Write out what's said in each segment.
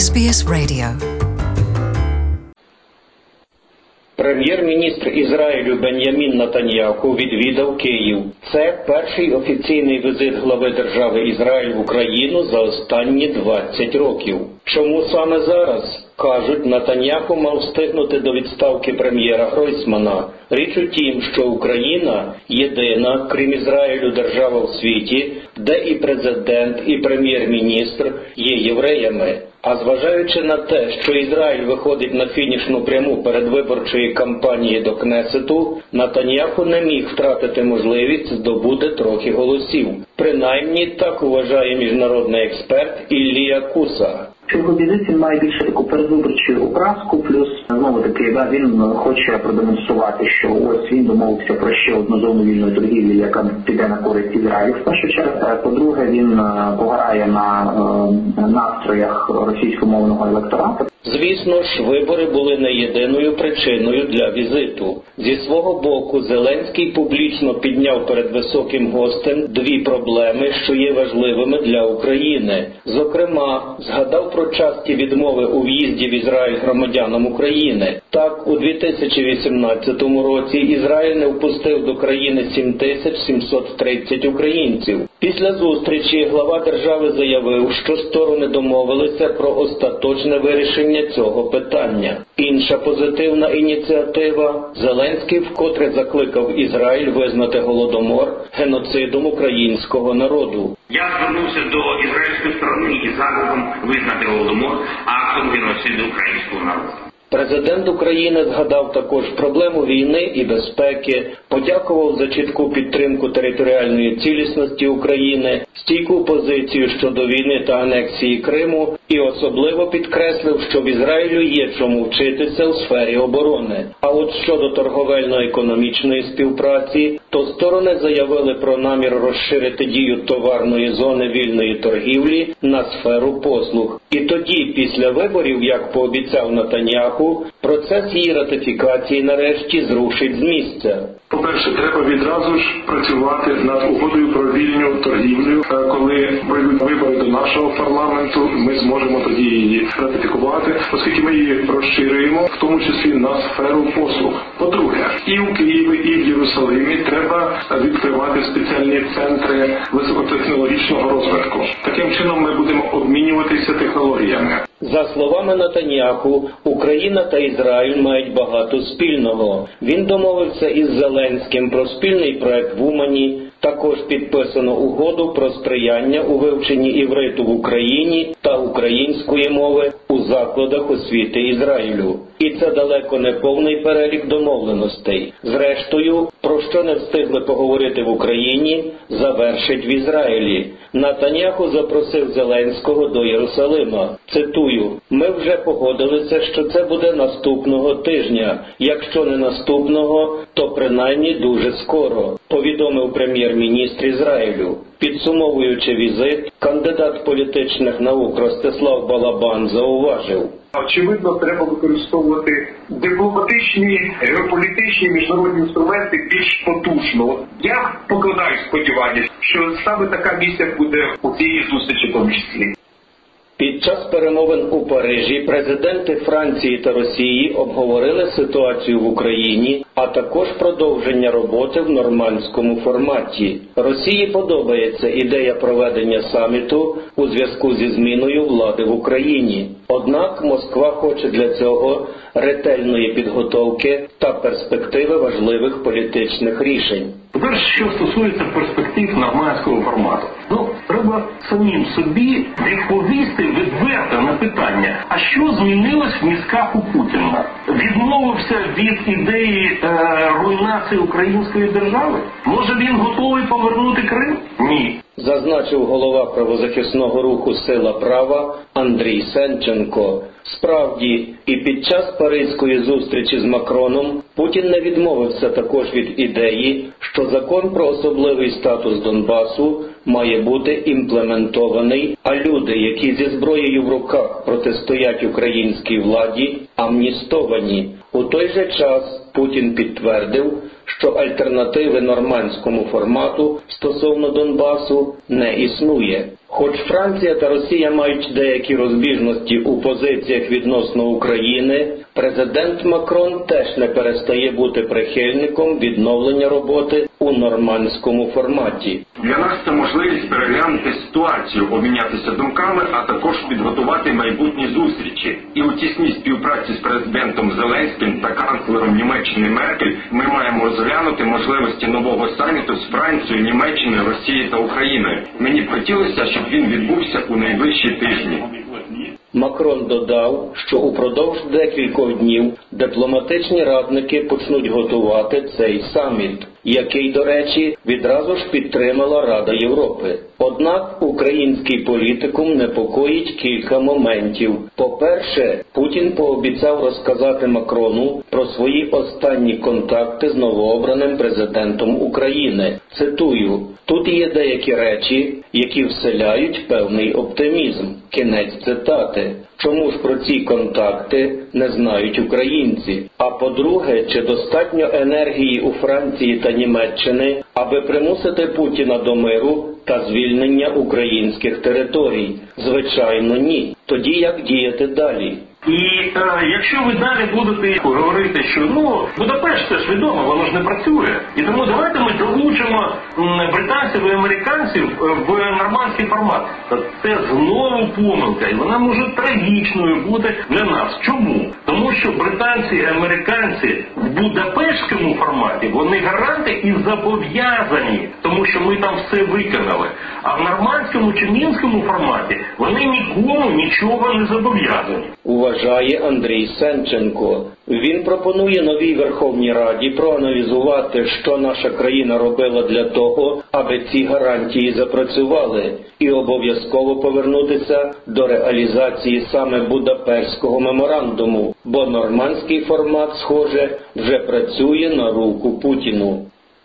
SBS Radio. Прем'єр-міністр Ізраїлю Бен'ямін Нетаньяху відвідав Київ. Це перший офіційний візит глави держави Ізраїль в Україну за останні 20 років. Чому саме зараз? Кажуть, Нетаньяху мав встигнути до відставки прем'єра Гройсмана. Річ у тім, що Україна – єдина, крім Ізраїлю, держава в світі, де і президент, і прем'єр-міністр є євреями. А зважаючи на те, що Ізраїль виходить на фінішну пряму передвиборчої кампанії до Кнесету, Нетаньяху не міг втратити можливість здобути трохи голосів. Принаймні, так вважає міжнародний експерт Іллія Куса. Його візит має більше таку передвиборчу окраску, плюс, знову-таки, він хоче продемонструвати, що ось він домовився про ще одну зону вільної торгівлі, яка піде на користь Ізраїлю. В першу чергу, по-друге, він пограє на настроях російськомовного електорату. Звісно ж, вибори були не єдиною причиною для візиту. Зі свого боку, Зеленський публічно підняв перед високим гостем дві проблеми, що є важливими для України. Зокрема, згадав про часті відмови у в'їзді в Ізраїль громадянам України. Так, у 2018 році Ізраїль не впустив до країни 7730 українців. Після зустрічі глава держави заявив, що сторони домовилися про остаточне вирішення цього питання. Інша позитивна ініціатива – Зеленський вкотре закликав Ізраїль визнати Голодомор геноцидом українського народу. Я звернувся до ізраїльської сторони із закликом визнати Голодомор актом геноциду українського народу. Президент України згадав також проблему війни і безпеки, подякував за чітку підтримку територіальної цілісності України, стійку позицію щодо війни та анексії Криму і особливо підкреслив, що в Ізраїлю є чому вчитися у сфері оборони. А от щодо торговельно-економічної співпраці, то сторони заявили про намір розширити дію товарної зони вільної торгівлі на сферу послуг. І тоді, після виборів, як пообіцяв Нетаньяху, процес її ратифікації нарешті зрушить з місця. По-перше, треба відразу ж працювати над угодою про вільну торгівлю. Коли прийдуть вибори до нашого парламенту, ми зможемо тоді її ратифікувати, оскільки ми її розширюємо, в тому числі на сферу послуг. По-друге, і у Києві, і в Єрусалимі треба відкривати спеціальні центри високотехнологічного розвитку. Таким чином ми будемо обмінюватися технологіями. За словами Нетаньяху, Україна та Ізраїль мають багато спільного. Він домовився із Зеленським про спільний проект в Умані, також підписано угоду про сприяння у вивченні івриту в Україні та української мови у закладах освіти Ізраїлю. І це далеко не повний перелік домовленостей. Зрештою, про що не встигли поговорити в Україні, завершить в Ізраїлі. Нетаньяху запросив Зеленського до Єрусалима. Цитую: «Ми вже погодилися, що це буде наступного тижня. Якщо не наступного, то принаймні дуже скоро», повідомив прем'єр-міністр Ізраїлю. Підсумовуючи візит, кандидат політичних наук Ростислав Балабан зауважив: очевидно, треба використовувати дипломатичні, геополітичні, міжнародні інструменти більш потужно. Я покладаю сподівання, що саме така місія буде у цій зустрічі в тому числі. Під час перемовин у Парижі президенти Франції та Росії обговорили ситуацію в Україні, а також продовження роботи в нормандському форматі. Росії подобається ідея проведення саміту у зв'язку зі зміною влади в Україні. Однак Москва хоче для цього ретельної підготовки та перспективи важливих політичних рішень. По-перше, що стосується перспектив нормандського формату. Треба самим собі відповісти відверто на питання, а що змінилось в мізках у Путіна? Відмовився від ідеї руйнації української держави? Може він готовий повернути Крим? Ні. Зазначив голова правозахисного руху «Сила права» Андрій Сенченко. Справді, і під час паризької зустрічі з Макроном Путін не відмовився також від ідеї, що закон про особливий статус Донбасу має бути імплементований, а люди, які зі зброєю в руках протистоять українській владі, амністовані. У той же час Путін підтвердив, що альтернативи нормандському формату стосовно Донбасу не існує. Хоч Франція та Росія мають деякі розбіжності у позиціях відносно України, президент Макрон теж не перестає бути прихильником відновлення роботи у нормандському форматі. Для нас це можливість переглянути ситуацію, обмінятися думками, а також підготувати майбутні зустрічі. І у тісній співпраці з президентом Зеленським та канцлером Німеччини Меркель ми маємо розглянути можливості нового саміту з Францією, Німеччиною, Росією та Україною. Мені б хотілося, щоб він відбувся у найближчі тижні. Макрон додав, що упродовж декількох днів дипломатичні радники почнуть готувати цей саміт, який, до речі, відразу ж підтримала Рада Європи. Однак український політикум непокоїть кілька моментів. По-перше, Путін пообіцяв розказати Макрону про свої останні контакти з новообраним президентом України. Цитую: «Тут є деякі речі, які вселяють певний оптимізм». Кінець цитати. Чому ж про ці контакти не знають українці? А по-друге, чи достатньо енергії у Франції та Німеччини, аби примусити Путіна до миру та звільнення українських територій? Звичайно, ні. Тоді як діяти далі? І якщо ви далі будете говорити, що Будапешт це ж відомо, воно ж не працює, і тому давайте ми долучимо британців і американців в нормандський формат. Це знову помилка, і вона може трагічною бути для нас. Чому? Тому що британці і американці в Будапештському форматі, вони гаранти і зобов'язані, тому що ми там все виконали. А в нормандському чи мінському форматі вони нікому нічого не зобов'язані. Вважає Андрій Сенченко. Він пропонує новій Верховній Раді проаналізувати, що наша країна робила для того, аби ці гарантії запрацювали, і обов'язково повернутися до реалізації саме Будапештського меморандуму, бо нормандський формат, схоже, вже працює на руку Путіну.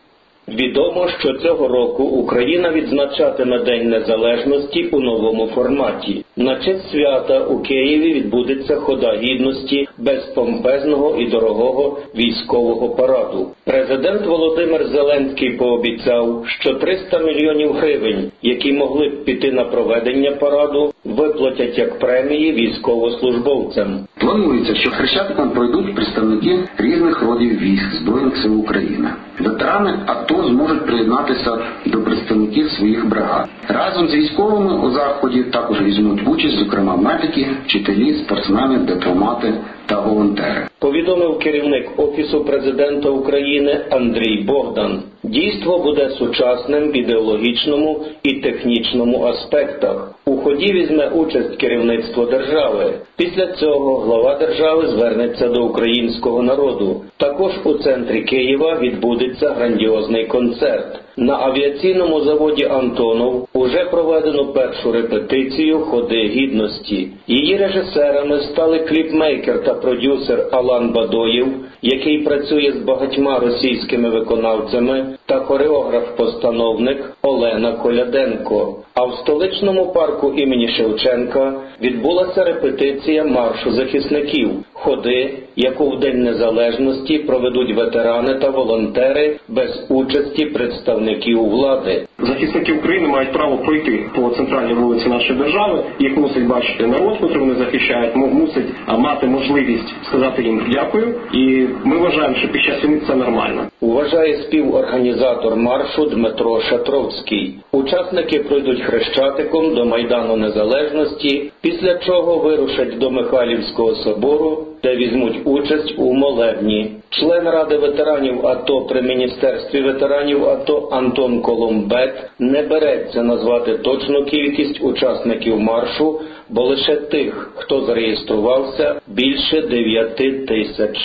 Відомо, що цього року Україна відзначатиме День Незалежності у новому форматі. На честь свята у Києві відбудеться хода гідності без помпезного і дорогого військового параду. Президент Володимир Зеленський пообіцяв, що 300 мільйонів гривень, які могли б піти на проведення параду, виплатять як премії військовослужбовцям. Планується, що Хрещатиком пройдуть представники різних родів військ Збройних сил України. Ветерани АТО зможуть приєднатися до представників своїх бригад. Разом з військовими у заході також візьмуть участь, зокрема, медики, вчителі, спортсмени, дипломати та волонтери. Повідомив керівник Офісу Президента України Андрій Богдан. Дійство буде сучасним в ідеологічному і технічному аспектах. У ході візьме участь керівництво держави. Після цього глава держави звернеться до українського народу. Також у центрі Києва відбудеться грандіозний концерт. На авіаційному заводі «Антонов» уже проведено першу репетицію «Ходи гідності». Її режисерами стали кліпмейкер та продюсер Алан Бадоєв, який працює з багатьма російськими виконавцями, та хореограф-постановник Олена Коляденко. А в столичному парку імені Шевченка відбулася репетиція маршу захисників «Ходи», яку в День Незалежності проведуть ветерани та волонтери без участі представників влади. Захисники України мають право пройти по центральній вулиці нашої держави. Їх мусить бачити народ, який вони захищають, мусить мати можливість сказати їм дякую. І ми вважаємо, що під час війни це нормально. Вважає співорганізатор маршу Дмитро Шатровський. Учасники пройдуть Хрещатиком до Майдану Незалежності, після чого вирушать до Михайлівського собору, де візьмуть участь у молебні. Член Ради ветеранів АТО при Міністерстві ветеранів АТО Антон Коломбет не береться назвати точну кількість учасників маршу, бо лише тих, хто зареєструвався, більше 9 тисяч.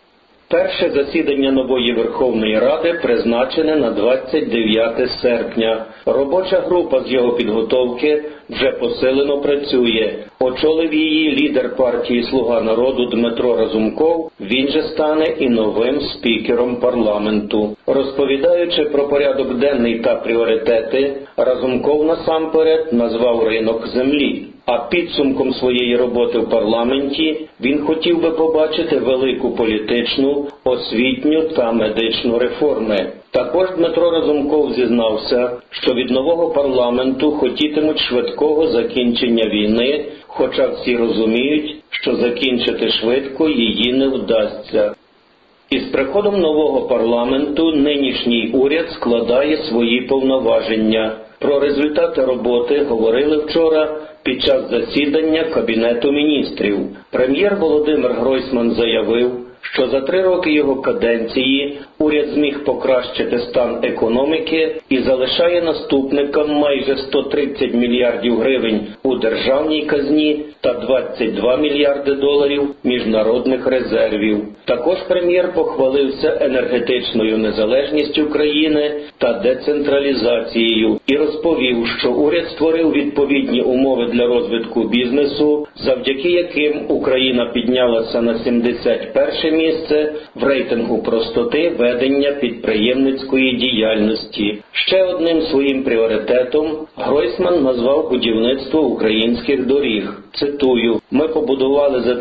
Перше засідання нової Верховної Ради призначене на 29 серпня. Робоча група з його підготовки вже посилено працює. Очолив її лідер партії «Слуга народу» Дмитро Разумков, він же стане і новим спікером парламенту. Розповідаючи про порядок денний та пріоритети, Разумков насамперед назвав ринок землі. А підсумком своєї роботи в парламенті він хотів би побачити велику політичну, освітню та медичну реформи. Також Дмитро Разумков зізнався, що від нового парламенту хотітимуть швидкого закінчення війни, хоча всі розуміють, що закінчити швидко її не вдасться. Із приходом нового парламенту нинішній уряд складає свої повноваження. Про результати роботи говорили вчора під час засідання Кабінету міністрів. Прем'єр Володимир Гройсман заявив, що за 3 роки його каденції уряд зміг покращити стан економіки і залишає наступникам майже 130 мільярдів гривень у державній казні та 22 мільярди доларів міжнародних резервів. Також прем'єр похвалився енергетичною незалежністю країни та децентралізацією і розповів, що уряд створив відповідні умови для розвитку бізнесу, завдяки яким Україна піднялася на 71-е місце в рейтингу простоти ведення підприємницької діяльності. Ще одним своїм пріоритетом Гройсман назвав будівництво українських доріг. Цитую: «Ми побудували за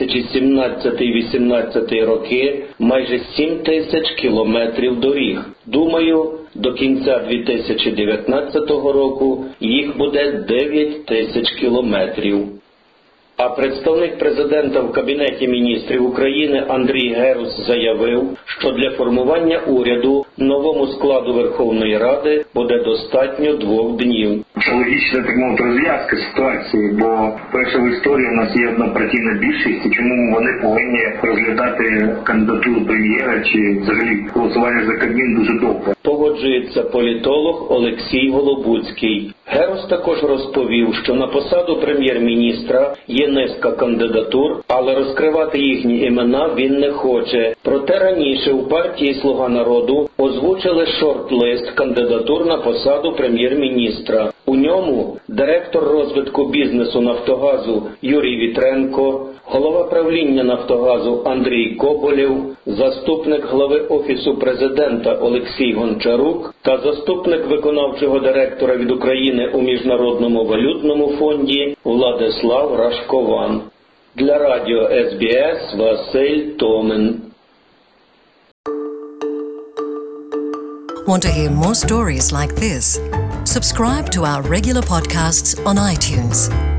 2017-2018 роки майже 7 тисяч кілометрів доріг. Думаю, до кінця 2019 року їх буде 9 тисяч кілометрів». А представник президента в Кабінеті міністрів України Андрій Герус заявив, що для формування уряду новому складу Верховної Ради буде достатньо 2 днів. Це логічна, так мовити, розв'язка ситуації, бо перша в історії у нас є однопартійна більшість, і чому вони повинні розглядати кандидатуру прем'єра чи взагалі голосування за Кабмін дуже довго. Погоджується політолог Олексій Голобуцький. Герус також розповів, що на посаду прем'єр-міністра є низка кандидатур, але розкривати їхні імена він не хоче. Проте раніше у партії «Слуга народу» озвучили шорт-лист кандидатур на посаду прем'єр-міністра. У ньому директор розвитку бізнесу «Нафтогазу» Юрій Вітренко, голова правління «Нафтогазу» Андрій Коболєв, заступник глави Офісу президента Олексій Гончарук та заступник виконавчого директора від України у Міжнародному валютному фонді Владислав Рашкован. Для радіо СБС Василь Томин. Want to hear more stories like this? Subscribe to our regular podcasts on iTunes.